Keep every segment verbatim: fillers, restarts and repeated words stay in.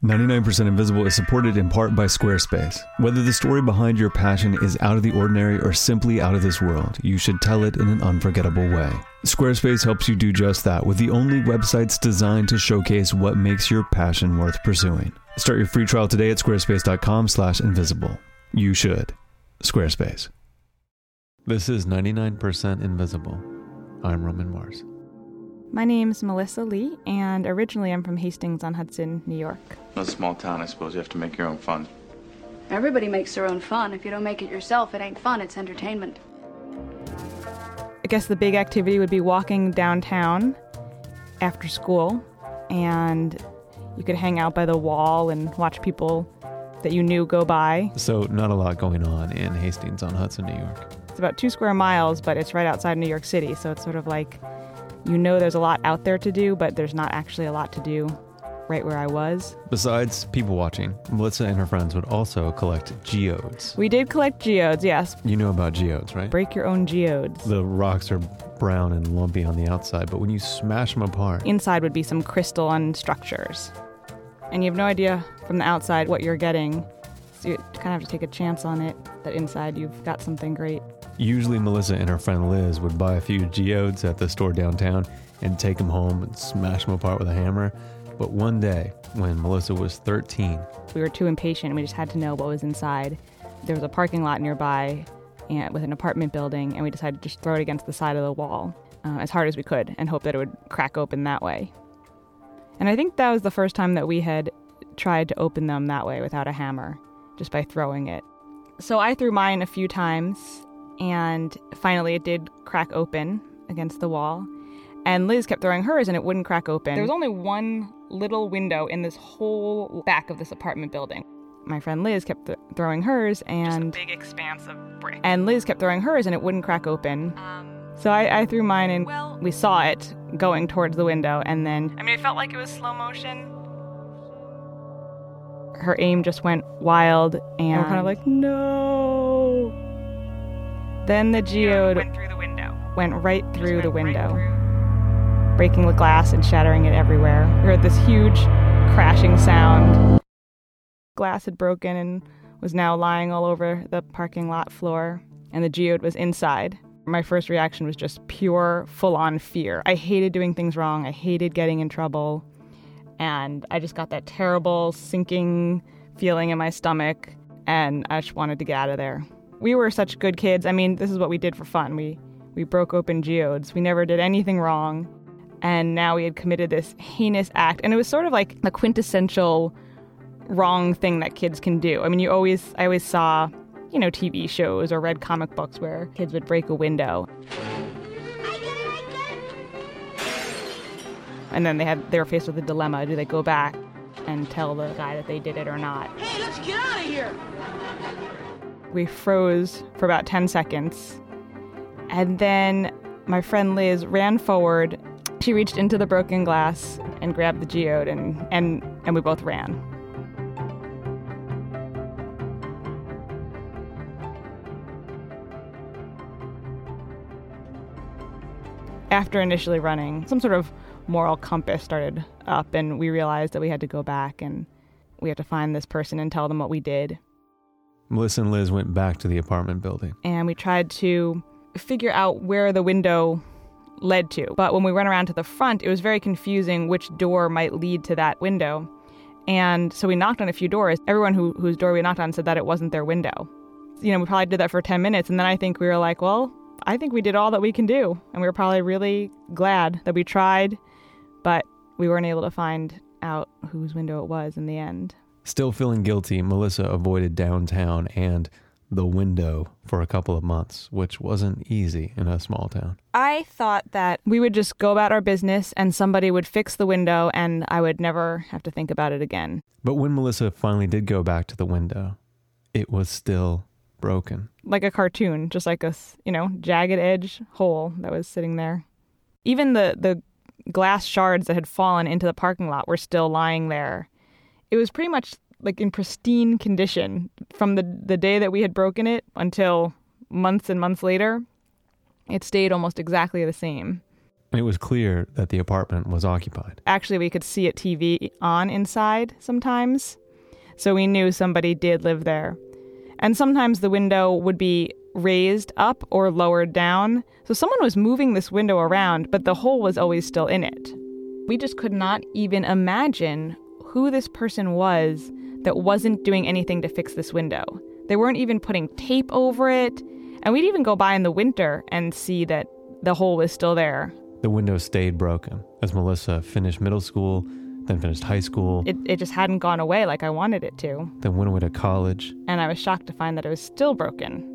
ninety-nine percent Invisible is supported in part by Squarespace. Whether the story behind your passion is out of the ordinary or simply out of this world, you should tell it in an unforgettable way. Squarespace helps you do just that with the only websites designed to showcase what makes your passion worth pursuing. Start your free trial today at squarespace.com slash invisible. You should. Squarespace. This is ninety-nine percent Invisible. I'm Roman Mars. My name's Melissa Lee, and originally I'm from Hastings-on-Hudson, New York. Well, it's a small town, I suppose. You have to make your own fun. Everybody makes their own fun. If you don't make it yourself, it ain't fun, it's entertainment. I guess the big activity would be walking downtown after school, and you could hang out by the wall and watch people that you knew go by. So not a lot going on in Hastings-on-Hudson, New York. It's about two square miles, but it's right outside New York City, so it's sort of like, you know there's a lot out there to do, but there's not actually a lot to do right where I was. Besides people watching, Melissa and her friends would also collect geodes. We did collect geodes, yes. You know about geodes, right? Break your own geodes. The rocks are brown and lumpy on the outside, but when you smash them apart... Inside would be some crystalline structures. And you have no idea from the outside what you're getting. So you kind of have to take a chance on it, that inside you've got something great. Usually Melissa and her friend Liz would buy a few geodes at the store downtown and take them home and smash them apart with a hammer. But one day, when Melissa was thirteen... We were too impatient and we just had to know what was inside. There was a parking lot nearby and with an apartment building, and we decided to just throw it against the side of the wall uh, as hard as we could and hope that it would crack open that way. And I think that was the first time that we had tried to open them that way without a hammer, just by throwing it. So I threw mine a few times, and finally it did crack open against the wall. And Liz kept throwing hers and it wouldn't crack open. There was only one little window in this whole back of this apartment building. My friend Liz kept th- throwing hers and... Just a big expanse of brick. And Liz kept throwing hers and it wouldn't crack open. Um, so I, I threw mine and well, we saw it going towards the window, and then... I mean, it felt like it was slow motion. Her aim just went wild and we're kind of like, no... Then the geode went through the window. Went right through the window, right through. Breaking the glass and shattering it everywhere. We heard this huge crashing sound. Glass had broken and was now lying all over the parking lot floor, and the geode was inside. My first reaction was just pure, full-on fear. I hated doing things wrong. I hated getting in trouble. And I just got that terrible sinking feeling in my stomach, and I just wanted to get out of there. We were such good kids. I mean, this is what we did for fun. We we broke open geodes. We never did anything wrong. And now we had committed this heinous act. And it was sort of like the quintessential wrong thing that kids can do. I mean, you always, I always saw, you know, T V shows or read comic books where kids would break a window. And then they had, they were faced with a dilemma. Do they go back and tell the guy that they did it or not? Hey, let's get out of here! We froze for about ten seconds. And then my friend Liz ran forward. She reached into the broken glass and grabbed the geode, and, and, and we both ran. After initially running, some sort of moral compass started up, and we realized that we had to go back and we had to find this person and tell them what we did. Melissa and Liz went back to the apartment building. And we tried to figure out where the window led to. But when we went around to the front, it was very confusing which door might lead to that window. And so we knocked on a few doors. Everyone who, whose door we knocked on said that it wasn't their window. You know, we probably did that for ten minutes. And then I think we were like, well, I think we did all that we can do. And we were probably really glad that we tried, but we weren't able to find out whose window it was in the end. Still feeling guilty, Melissa avoided downtown and the window for a couple of months, which wasn't easy in a small town. I thought that we would just go about our business and somebody would fix the window and I would never have to think about it again. But when Melissa finally did go back to the window, it was still broken. Like a cartoon, just like a, you know, jagged edge hole that was sitting there. Even the, the glass shards that had fallen into the parking lot were still lying there. It was pretty much like in pristine condition from the, the day that we had broken it until months and months later. It stayed almost exactly the same. And it was clear that the apartment was occupied. Actually, we could see a T V on inside sometimes, so we knew somebody did live there. And sometimes the window would be raised up or lowered down, so someone was moving this window around, but the hole was always still in it. We just could not even imagine who this person was that wasn't doing anything to fix this window. They weren't even putting tape over it, and we'd even go by in the winter and see that the hole was still there. The window stayed broken as Melissa finished middle school, then finished high school. It, it just hadn't gone away like I wanted it to. Then went away to college. And I was shocked to find that it was still broken,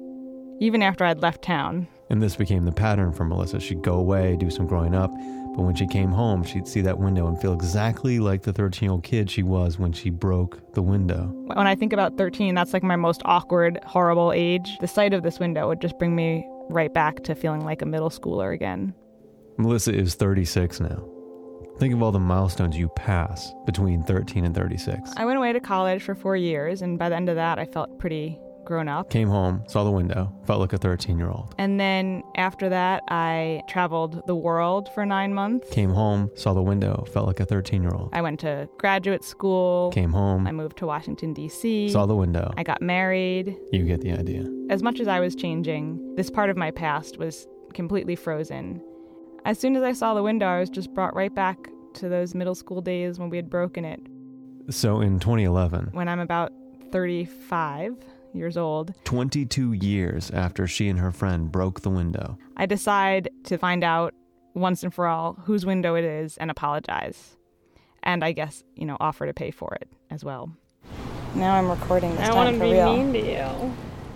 even after I'd left town. And this became the pattern for Melissa. She'd go away, do some growing up, but when she came home, she'd see that window and feel exactly like the thirteen-year-old kid she was when she broke the window. When I think about thirteen, that's like my most awkward, horrible age. The sight of this window would just bring me right back to feeling like a middle schooler again. Melissa is thirty-six now. Think of all the milestones you pass between thirteen and thirty-six. I went away to college for four years, and by the end of that, I felt pretty grown up. Came home, saw the window, felt like a thirteen-year-old. And then after that, I traveled the world for nine months. Came home, saw the window, felt like a thirteen-year-old. I went to graduate school. Came home. I moved to Washington, D C. Saw the window. I got married. You get the idea. As much as I was changing, this part of my past was completely frozen. As soon as I saw the window, I was just brought right back to those middle school days when we had broken it. So in twenty eleven, when I'm about thirty-five years old, twenty-two years after she and her friend broke the window, I decide to find out once and for all whose window it is and apologize. And I guess, you know, offer to pay for it as well. Now I'm recording this I time for real. I want to be mean to you.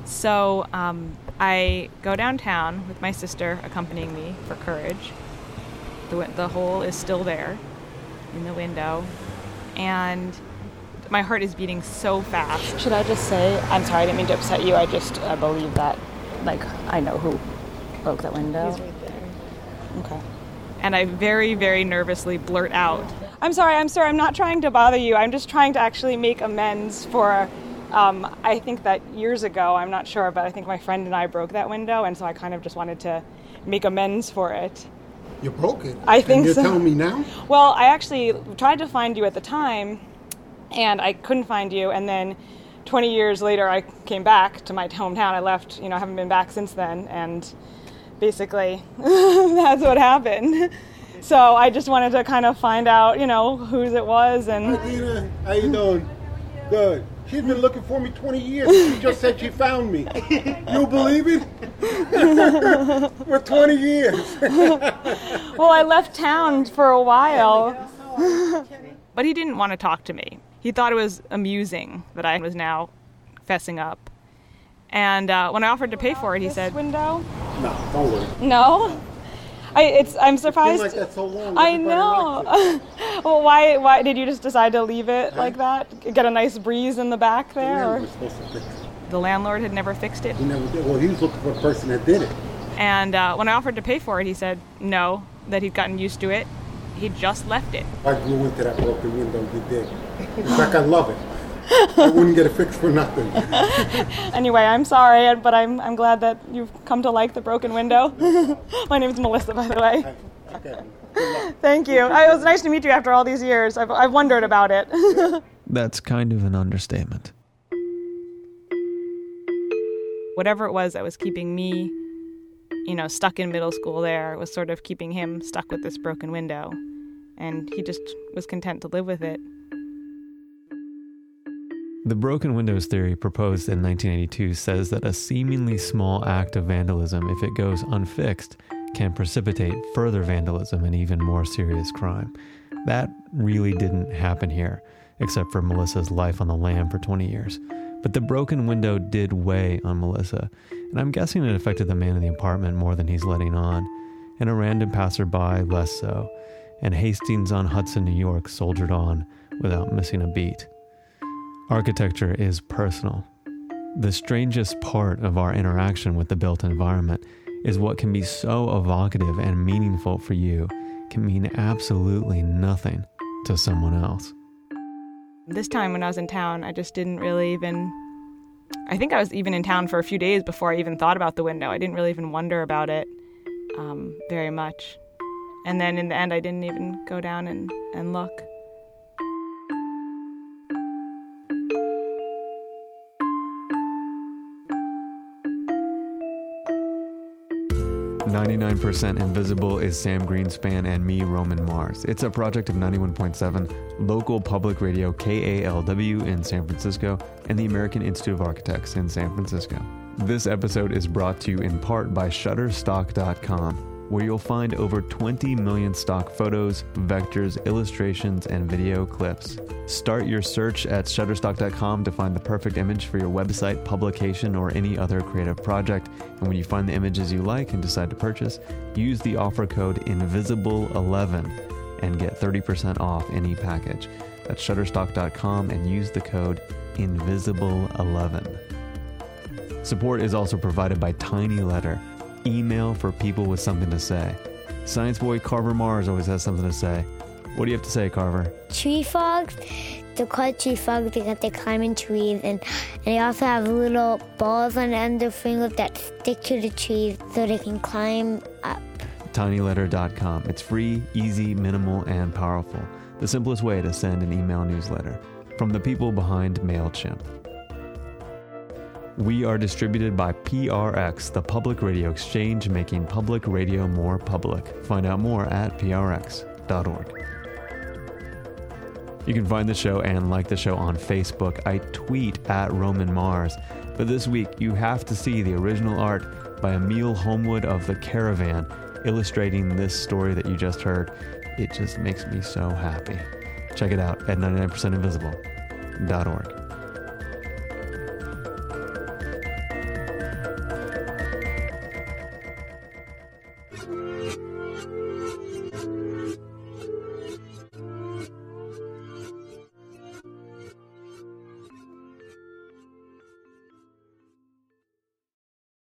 So um, I go downtown with my sister accompanying me for Courage. The, the hole is still there in the window, and my heart is beating so fast. Should I just say, I'm sorry, I didn't mean to upset you. I just I believe that, like, I know who broke that window. He's right there. Okay. And I very, very nervously blurt out, I'm sorry, I'm sorry, I'm not trying to bother you. I'm just trying to actually make amends for, um, I think that years ago, I'm not sure, but I think my friend and I broke that window, and so I kind of just wanted to make amends for it. You broke it? I think and you're so. telling me now? Well, I actually tried to find you at the time, and I couldn't find you, and then twenty years later, I came back to my hometown. I left, you know, I haven't been back since then, and basically, that's what happened. So I just wanted to kind of find out, you know, whose it was, and... Hi, Dina. How you doing? Good. She's been looking for me twenty years. She just said she found me. You believe it? For twenty years. Well, I left town for a while. But he didn't want to talk to me. He thought it was amusing that I was now fessing up. And uh, when I offered to pay for it, he said, "Window?" No, don't worry. No? I, it's, I'm surprised. It's been like that so long. I know. Well, why Why did you just decide to leave it huh? like that? Get a nice breeze in the back there? The, or? was supposed to fix it. The landlord had never fixed it? He never did. Well, he was looking for a person that did it. And uh, when I offered to pay for it, he said no, that he'd gotten used to it. He just left it. I grew into that broken window you did. In fact, I love it. I wouldn't get it fixed for nothing. Anyway, I'm sorry, but I'm I'm glad that you've come to like the broken window. My name's Melissa, by the way. Okay. Thank you. It was nice to meet you after all these years. I've I've wondered about it. That's kind of an understatement. Whatever it was that was keeping me, you know, stuck in middle school there was sort of keeping him stuck with this broken window. And he just was content to live with it. The broken windows theory proposed in nineteen eighty-two says that a seemingly small act of vandalism, if it goes unfixed, can precipitate further vandalism and even more serious crime. That really didn't happen here, except for Melissa's life on the lam for twenty years. But the broken window did weigh on Melissa, and I'm guessing it affected the man in the apartment more than he's letting on, and a random passerby less so, and Hastings on Hudson, New York soldiered on without missing a beat. Architecture is personal. The strangest part of our interaction with the built environment is what can be so evocative and meaningful for you can mean absolutely nothing to someone else. This time when I was in town, I just didn't really even... I think I was even in town for a few days before I even thought about the window. I didn't really even wonder about it um, very much. And then in the end, I didn't even go down and, and look. ninety-nine percent Invisible is Sam Greenspan and me, Roman Mars. It's a project of ninety-one point seven, local public radio K A L W in San Francisco, and the American Institute of Architects in San Francisco. This episode is brought to you in part by Shutterstock dot com, where you'll find over twenty million stock photos, vectors, illustrations, and video clips. Start your search at Shutterstock dot com to find the perfect image for your website, publication, or any other creative project. And when you find the images you like and decide to purchase, use the offer code invisible eleven and get thirty percent off any package. That's Shutterstock dot com and use the code invisible eleven. Support is also provided by Tiny Letter, email for people with something to say. Science boy Carver Mars always has something to say. What do you have to say, Carver? Tree frogs. They're called tree frogs because they climb in trees, and, and they also have little balls on the end of their fingers that stick to the trees so they can climb up. Tiny Letter dot com. It's free, easy, minimal, and powerful. The simplest way to send an email newsletter. From the people behind MailChimp. We are distributed by P R X, the Public Radio Exchange, making public radio more public. Find out more at P R X dot org. You can find the show and like the show on Facebook. I tweet at Roman Mars. But this week, you have to see the original art by Emil Homewood of The Caravan, illustrating this story that you just heard. It just makes me so happy. Check it out at ninety-nine percent invisible dot org.